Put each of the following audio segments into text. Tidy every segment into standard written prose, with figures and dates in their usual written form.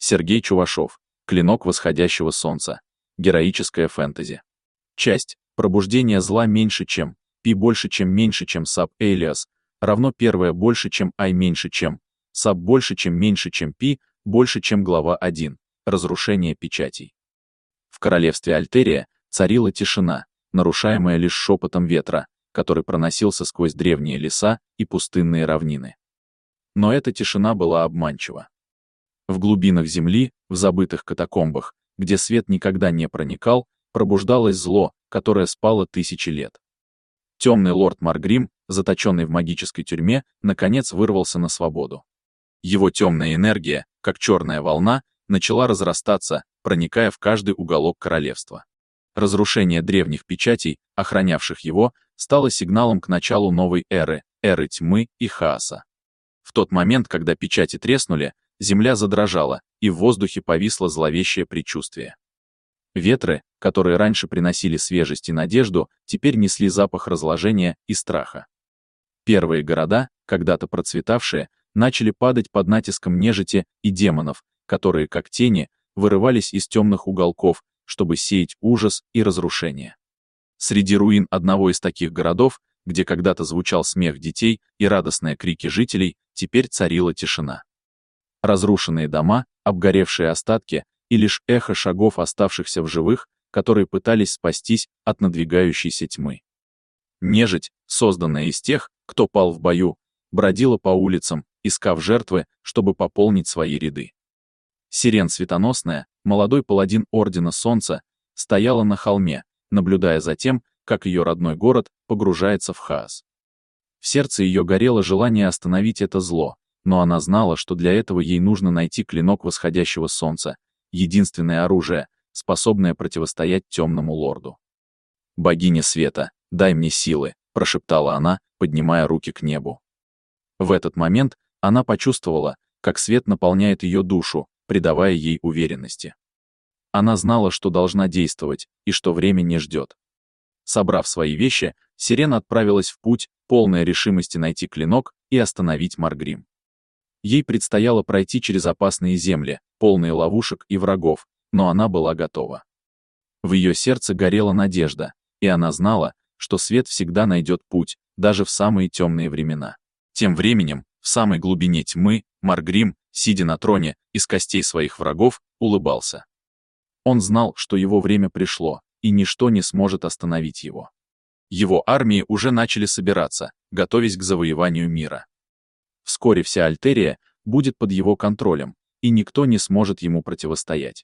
Сергей Чувашов. Клинок восходящего солнца. Героическое фэнтези. Часть. Пробуждение зла меньше чем P больше чем меньше чем sub alias равно первое больше чем I меньше чем sub больше чем меньше чем P больше чем глава 1. Разрушение печатей. В королевстве Альтерия царила тишина, нарушаемая лишь шепотом ветра, который проносился сквозь древние леса и пустынные равнины. Но эта тишина была обманчива. В глубинах земли, в забытых катакомбах, где свет никогда не проникал, пробуждалось зло, которое спало тысячи лет. Темный лорд Маргрим, заточенный в магической тюрьме, наконец вырвался на свободу. Его темная энергия, как черная волна, начала разрастаться, проникая в каждый уголок королевства. Разрушение древних печатей, охранявших его, стало сигналом к началу новой эры тьмы и хаоса. В тот момент, когда печати треснули, земля задрожала, и в воздухе повисло зловещее предчувствие. Ветры, которые раньше приносили свежесть и надежду, теперь несли запах разложения и страха. Первые города, когда-то процветавшие, начали падать под натиском нежити и демонов, которые, как тени, вырывались из темных уголков, чтобы сеять ужас и разрушение. Среди руин одного из таких городов, где когда-то звучал смех детей и радостные крики жителей, теперь царила тишина. Разрушенные дома, обгоревшие остатки и лишь эхо шагов оставшихся в живых, которые пытались спастись от надвигающейся тьмы. Нежить, созданная из тех, кто пал в бою, бродила по улицам, искав жертвы, чтобы пополнить свои ряды. Сирен Светоносная, молодой паладин Ордена Солнца, стояла на холме, наблюдая за тем, как ее родной город погружается в хаос. В сердце ее горело желание остановить это зло, но она знала, что для этого ей нужно найти клинок восходящего солнца, единственное оружие, способное противостоять темному лорду. «Богиня света, дай мне силы», — прошептала она, поднимая руки к небу. В этот момент она почувствовала, как свет наполняет ее душу, придавая ей уверенности. Она знала, что должна действовать, и что время не ждет. Собрав свои вещи, Сирена отправилась в путь, полная решимости найти клинок и остановить Маргрим. Ей предстояло пройти через опасные земли, полные ловушек и врагов, но она была готова. В ее сердце горела надежда, и она знала, что свет всегда найдет путь, даже в самые темные времена. Тем временем, в самой глубине тьмы, Маргрим, сидя на троне, из костей своих врагов, улыбался. Он знал, что его время пришло, и ничто не сможет остановить его. Его армии уже начали собираться, готовясь к завоеванию мира. Вскоре вся Альтерия будет под его контролем, и никто не сможет ему противостоять.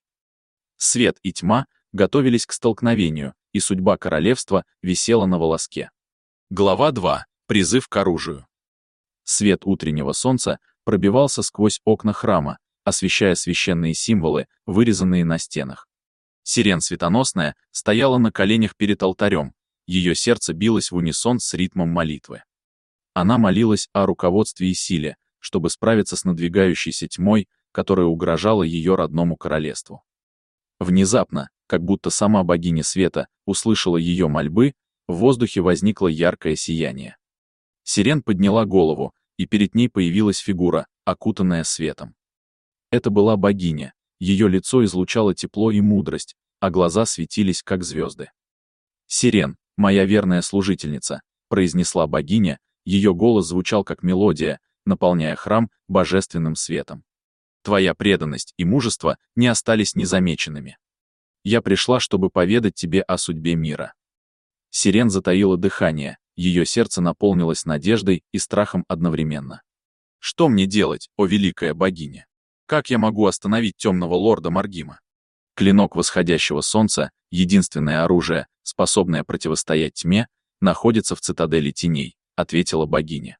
Свет и тьма готовились к столкновению, и судьба королевства висела на волоске. Глава 2. Призыв к оружию. Свет утреннего солнца пробивался сквозь окна храма, освещая священные символы, вырезанные на стенах. Сирен Светоносная стояла на коленях перед алтарем, ее сердце билось в унисон с ритмом молитвы. Она молилась о руководстве и силе, чтобы справиться с надвигающейся тьмой, которая угрожала ее родному королевству. Внезапно, как будто сама богиня света услышала ее мольбы, в воздухе возникло яркое сияние. Сирен подняла голову, и перед ней появилась фигура, окутанная светом. Это была богиня, ее лицо излучало тепло и мудрость, а глаза светились, как звезды. «Сирен, моя верная служительница», — произнесла богиня, ее голос звучал как мелодия, наполняя храм божественным светом. «Твоя преданность и мужество не остались незамеченными. Я пришла, чтобы поведать тебе о судьбе мира». Сирен затаила дыхание, ее сердце наполнилось надеждой и страхом одновременно. «Что мне делать, о великая богиня? Как я могу остановить темного лорда Маргима?» Клинок восходящего солнца, единственное оружие, способное противостоять тьме, находится в цитадели теней, ответила богиня.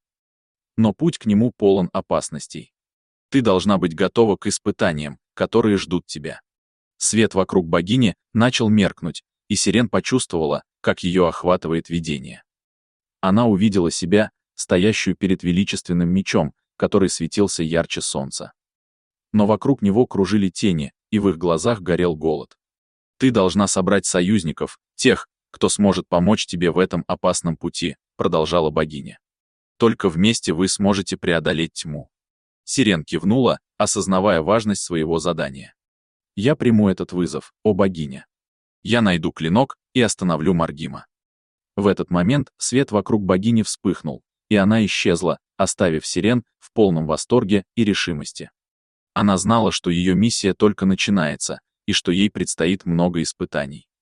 Но путь к нему полон опасностей. Ты должна быть готова к испытаниям, которые ждут тебя. Свет вокруг богини начал меркнуть, и Сирен почувствовала, как ее охватывает видение. Она увидела себя, стоящую перед величественным мечом, который светился ярче солнца. Но вокруг него кружили тени, и в их глазах горел голод. «Ты должна собрать союзников, тех, кто сможет помочь тебе в этом опасном пути», продолжала богиня. «Только вместе вы сможете преодолеть тьму». Сирен кивнула, осознавая важность своего задания. «Я приму этот вызов, о богиня. Я найду клинок и остановлю Маргима». В этот момент свет вокруг богини вспыхнул, и она исчезла, оставив Сирен в полном восторге и решимости. Она знала, что ее миссия только начинается, и что ей предстоит много испытаний.